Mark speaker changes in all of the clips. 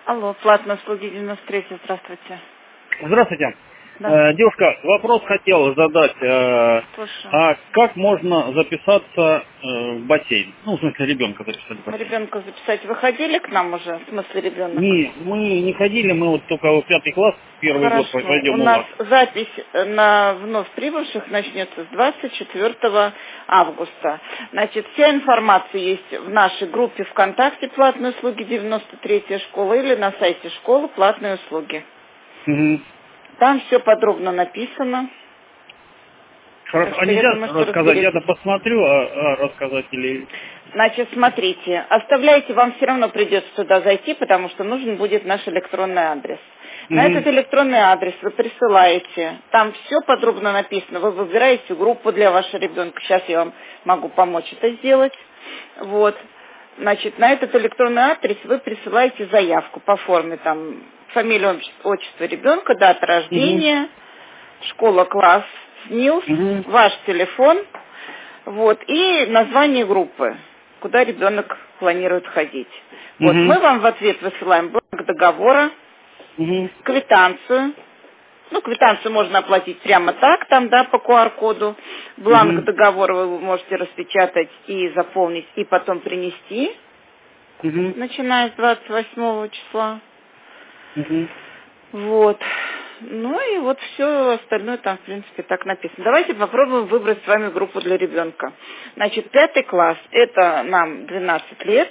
Speaker 1: Алло, платные услуги 93, здравствуйте.
Speaker 2: Здравствуйте.
Speaker 1: Да,
Speaker 2: Девушка, вопрос хотел задать.
Speaker 1: слушаю.
Speaker 2: А как можно записаться в бассейн? Ну, в смысле, ребенка записать в бассейн.
Speaker 1: Ребенка записать. Вы ходили к нам уже? В смысле ребенок?
Speaker 2: Не, мы не ходили, мы вот только в 5 класс, первый год
Speaker 1: Хорошо. У
Speaker 2: пойдем у
Speaker 1: нас
Speaker 2: вас.
Speaker 1: запись на вновь прибывших начнется с 24 августа. Значит, вся информация есть в нашей группе ВКонтакте «Платные услуги 93 школа» или на сайте школы «Платные услуги».
Speaker 2: Угу.
Speaker 1: Там все подробно написано. Так
Speaker 2: Хорошо. А
Speaker 1: что я
Speaker 2: нельзя
Speaker 1: думаю, что
Speaker 2: рассказать? Я-то
Speaker 1: разберетесь.
Speaker 2: посмотрю, а рассказать или...
Speaker 1: Значит, смотрите, оставляйте, вам все равно придется туда зайти, потому что нужен будет наш электронный адрес. На этот
Speaker 2: Угу.
Speaker 1: электронный адрес вы присылаете, там все подробно написано, вы выбираете группу для вашего ребенка, сейчас я вам могу помочь это сделать. Вот. Значит, на этот электронный адрес вы присылаете заявку по форме, там, фамилия, отчество ребенка, дата
Speaker 2: Угу.
Speaker 1: рождения, школа, класс, СНИЛС,
Speaker 2: Угу.
Speaker 1: ваш телефон, вот, и название группы, куда ребенок планирует ходить. Вот,
Speaker 2: Угу.
Speaker 1: мы вам в ответ высылаем бланк договора,
Speaker 2: Угу.
Speaker 1: квитанцию. Ну, квитанцию можно оплатить прямо так, там, да, по QR-коду. Бланк
Speaker 2: Угу.
Speaker 1: договора вы можете распечатать и заполнить, и потом принести,
Speaker 2: Угу.
Speaker 1: начиная с 28 числа.
Speaker 2: Угу.
Speaker 1: Вот. Ну и вот все остальное там, в принципе, так написано. Давайте попробуем выбрать с вами группу для ребенка. Значит, 5 класс, это нам 12 лет.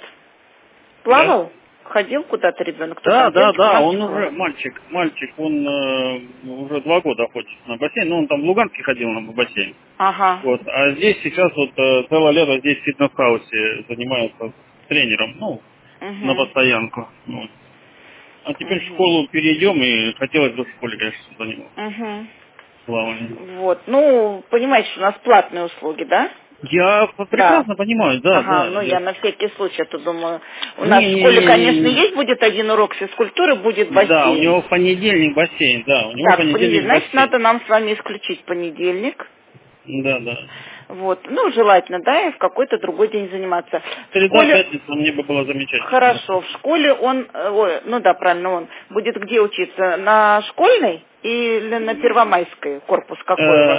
Speaker 2: Да?
Speaker 1: Плавал? Ходил куда-то ребенок? Кто
Speaker 2: Да,
Speaker 1: там,
Speaker 2: да,
Speaker 1: девочка,
Speaker 2: да,
Speaker 1: мальчик
Speaker 2: он
Speaker 1: у вас?
Speaker 2: уже мальчик, он уже 2 года ходит на бассейн, ну он там в Луганске ходил на бассейн.
Speaker 1: Ага.
Speaker 2: Вот, а здесь сейчас вот целое лето здесь в фитнес-хаусе занимается тренером, ну, на
Speaker 1: Угу.
Speaker 2: постоянку. Вот. А теперь в
Speaker 1: Угу.
Speaker 2: школу перейдем, и хотелось бы в школе, конечно, заниматься
Speaker 1: Угу.
Speaker 2: плаванием.
Speaker 1: Вот. Ну, понимаете, что у нас платные услуги, да?
Speaker 2: Я
Speaker 1: Да.
Speaker 2: прекрасно понимаю, да,
Speaker 1: Ага,
Speaker 2: да.
Speaker 1: ну я на всякий случай, а то думаю, у нас в школе, конечно,
Speaker 2: Не-не-не,
Speaker 1: есть будет один урок физкультуры, будет
Speaker 2: да, у
Speaker 1: бассейн.
Speaker 2: него в понедельник бассейн, да, у него в
Speaker 1: Так, в понедельник.
Speaker 2: понедельник
Speaker 1: Значит,
Speaker 2: бассейн.
Speaker 1: надо нам с вами исключить понедельник.
Speaker 2: Да, да.
Speaker 1: Вот. Ну, желательно, да, и в какой-то другой день заниматься. В
Speaker 2: Среда,
Speaker 1: школе,
Speaker 2: пятница мне бы было замечательно.
Speaker 1: хорошо, в школе он, ой, ну да, правильно, он будет где учиться? На школьной или на Первомайской? Корпус какой у вас?
Speaker 2: Э,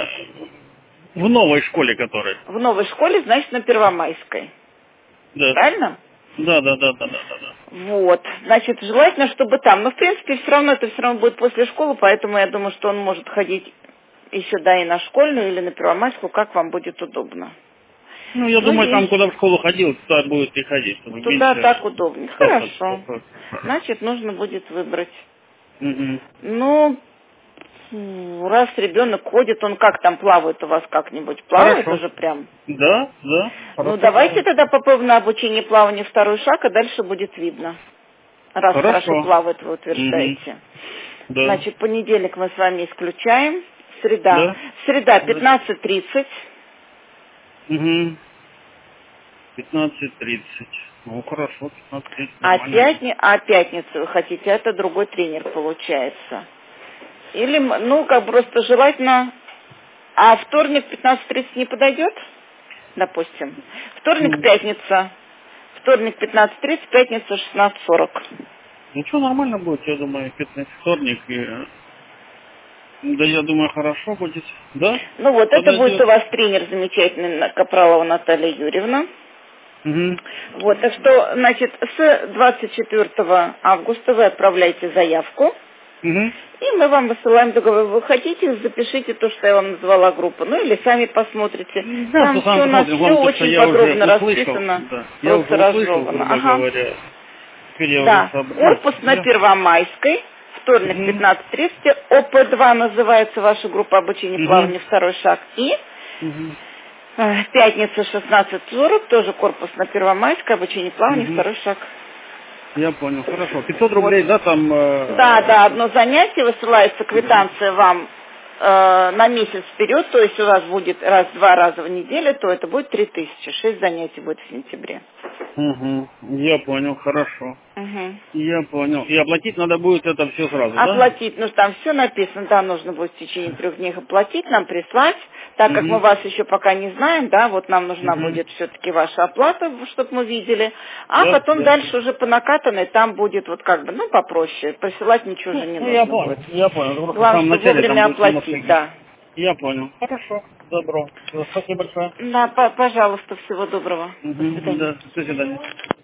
Speaker 2: в новой школе, которая.
Speaker 1: В новой школе, значит, на Первомайской.
Speaker 2: Да.
Speaker 1: Правильно?
Speaker 2: Да, да, да, да, да, да, да.
Speaker 1: Вот. Значит, желательно, чтобы там. Но, в принципе, все равно это все равно будет после школы, поэтому я думаю, что он может ходить еще, да, и на школьную, или на Первомайскую, как вам будет удобно.
Speaker 2: Ну, я
Speaker 1: Ну,
Speaker 2: думаю, там,
Speaker 1: есть.
Speaker 2: куда в школу ходил, туда будет и ходить, чтобы
Speaker 1: Туда
Speaker 2: меньше
Speaker 1: так удобнее. Хорошо. Значит, нужно будет выбрать.
Speaker 2: Мгм.
Speaker 1: Ну, раз ребенок ходит, он как там плавает у вас как-нибудь? Плавает
Speaker 2: Хорошо.
Speaker 1: уже прям?
Speaker 2: Да, да,
Speaker 1: Ну,
Speaker 2: хорошо
Speaker 1: давайте
Speaker 2: плаваю.
Speaker 1: тогда попробуем на обучение плавания второй шаг, а дальше будет видно. Раз хорошо
Speaker 2: Хорошо.
Speaker 1: плавает, вы
Speaker 2: Мгм.
Speaker 1: утверждаете.
Speaker 2: Да.
Speaker 1: Значит, понедельник мы с вами исключаем. Среда.
Speaker 2: Да.
Speaker 1: Среда
Speaker 2: Да.
Speaker 1: 15:30.
Speaker 2: Угу. 15:30. Ну, хорошо, 15:30
Speaker 1: А,
Speaker 2: нормально.
Speaker 1: пятницу вы хотите, это другой тренер получается. Или, ну, как просто желательно. А вторник 15:30 не подойдет? Допустим. Вторник,
Speaker 2: Ну,
Speaker 1: пятница. Вторник 15:30, пятница 16:40.
Speaker 2: ничего, нормально будет, я думаю, вторник. Да, я думаю, хорошо будет. Да?
Speaker 1: Ну вот, это будет у
Speaker 2: Подойдет.
Speaker 1: вас тренер замечательный, Капралова Наталья Юрьевна.
Speaker 2: Угу.
Speaker 1: Вот, так что, значит, с 24 августа вы отправляете заявку,
Speaker 2: Угу.
Speaker 1: и мы вам высылаем договор. Вы хотите, запишите то, что я вам назвала группу, ну или сами посмотрите.
Speaker 2: Да,
Speaker 1: Там все
Speaker 2: Сусана,
Speaker 1: у нас
Speaker 2: посмотрим.
Speaker 1: все
Speaker 2: Главное, то, что
Speaker 1: очень
Speaker 2: я уже
Speaker 1: подробно
Speaker 2: услышал.
Speaker 1: расписано,
Speaker 2: Да. Я уже
Speaker 1: просто
Speaker 2: услышал,
Speaker 1: разжевано.
Speaker 2: грубо
Speaker 1: Ага.
Speaker 2: говоря. Теперь я уже
Speaker 1: Да,
Speaker 2: сообразил.
Speaker 1: корпус на
Speaker 2: Да.
Speaker 1: Первомайской, вторник
Speaker 2: Угу.
Speaker 1: 15:30, ОП-2 называется ваша группа обучения
Speaker 2: Угу.
Speaker 1: плавания, второй шаг, и
Speaker 2: Угу.
Speaker 1: пятница 16:40, тоже корпус на Первомайской, обучение плавания,
Speaker 2: Угу.
Speaker 1: второй шаг.
Speaker 2: Я понял, хорошо. 500
Speaker 1: Вот.
Speaker 2: рублей, да, там...
Speaker 1: Да, да, одно занятие, высылается
Speaker 2: Угу.
Speaker 1: квитанция вам на месяц вперед, то есть у вас будет два раза в неделю, то это будет 3000, 6 занятий будет в сентябре.
Speaker 2: Угу. Я понял, хорошо.
Speaker 1: Угу.
Speaker 2: Я понял. И оплатить надо будет это все сразу, да?
Speaker 1: Оплатить, ну там все написано, да, нужно будет в течение 3 дней оплатить, нам прислать, так как мы
Speaker 2: Угу.
Speaker 1: вас еще пока не знаем, да, вот нам нужна
Speaker 2: Угу.
Speaker 1: будет все-таки ваша оплата, чтобы мы видели, а
Speaker 2: Да,
Speaker 1: потом
Speaker 2: да.
Speaker 1: дальше уже по накатанной там будет вот как бы, ну, попроще, присылать ничего уже не
Speaker 2: Ну, я
Speaker 1: нужно
Speaker 2: понял,
Speaker 1: будет.
Speaker 2: я понял. Это просто в
Speaker 1: Главное,
Speaker 2: самом
Speaker 1: чтобы
Speaker 2: начале там
Speaker 1: вовремя
Speaker 2: будет немножко...
Speaker 1: оплатить, да.
Speaker 2: Я понял. Хорошо, добро. Всё, спасибо большое.
Speaker 1: Да, пожалуйста, всего доброго. До
Speaker 2: Угу.
Speaker 1: свидания.
Speaker 2: Да, до свидания.